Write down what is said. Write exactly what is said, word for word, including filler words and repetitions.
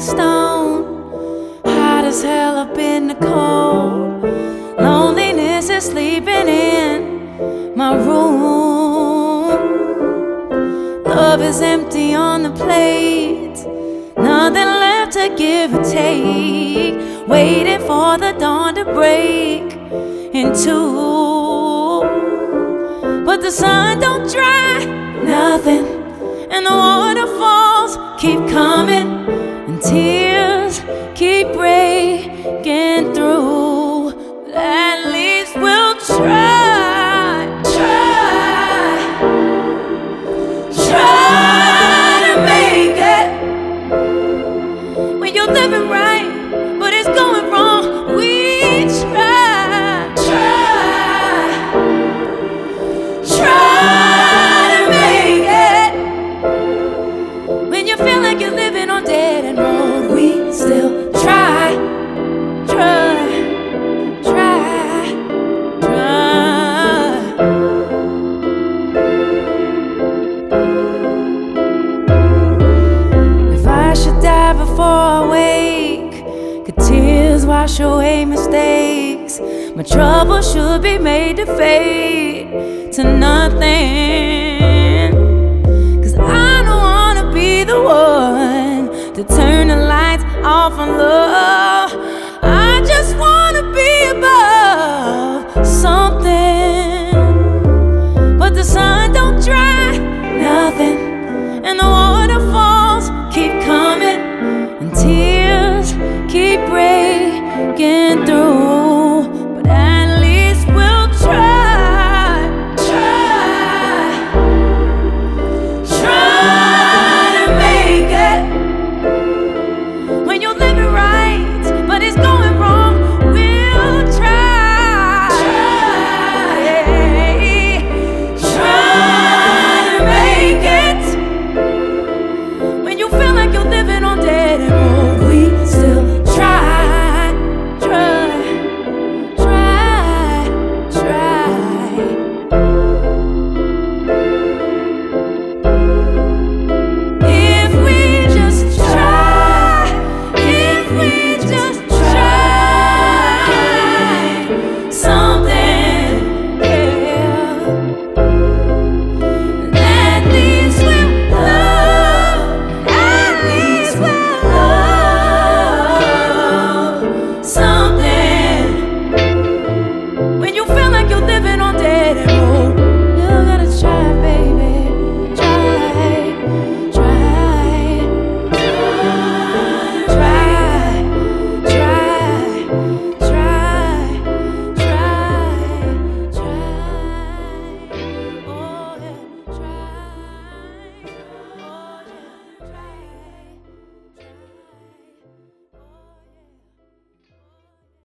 stone, hot as hell up in the cold. Loneliness is sleeping in my room. Love is empty on the plate, nothing left to give or take. Waiting for the dawn to break in two, but the sun don't dry nothing, and the waterfalls keep coming, and tears keep breaking through. But at least we'll try, try, try to make it. When you're living right, but it's going wrong, we try, try, try to make it. When you feel like you're living on dead end road, we still try, try, try, try. If I should die before I wake, could tears wash away mistakes? My trouble should be made to fade to nothing. Cause I don't wanna be the one to turn the lights off and look